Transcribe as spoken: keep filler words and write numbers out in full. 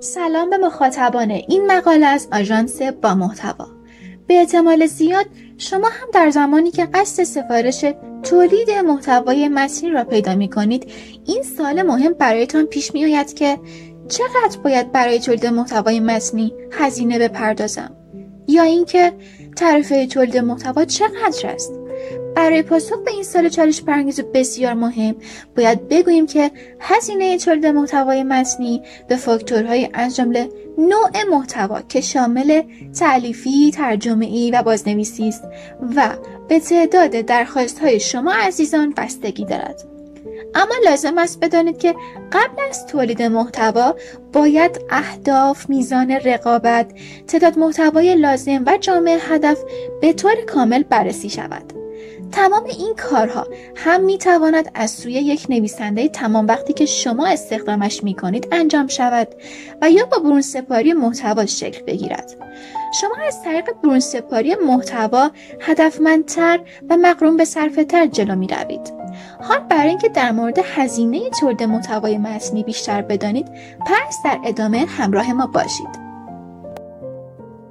سلام به مخاطبان این مقاله از آژانس با محتوا. به احتمال زیاد شما هم در زمانی که قصد سفارش تولید محتوای متنی را پیدا می کنید این سوال مهم برایتان پیش می آید که چقدر باید برای تولید محتوای متنی هزینه بپردازم؟ یا اینکه تعرفه تولید محتوا چقدر است؟ برای پاسخ به این سوال چالش برانگیز و بسیار مهم باید بگوییم که هزینه تولید محتوای متنی به فاکتورهای از جمله نوع محتوا که شامل تألیفی، ترجمه‌ای و بازنویسی است و به تعداد درخواست‌های شما عزیزان بستگی دارد. اما لازم است بدانید که قبل از تولید محتوا باید اهداف، میزان رقابت، تعداد محتوای لازم و جامع هدف به طور کامل بررسی شود. تمام این کارها هم میتواند از سوی یک نویسنده تمام وقتی که شما استخدامش میکنید انجام شود و یا با برونسپاری محتوا شکل بگیرد. شما از طریق برونسپاری محتوا هدفمندتر و مقرون به صرفه تر جلو می روید. حال برای اینکه در مورد هزینه تولید محتوای متنی بیشتر بدانید، پس در ادامه همراه ما باشید.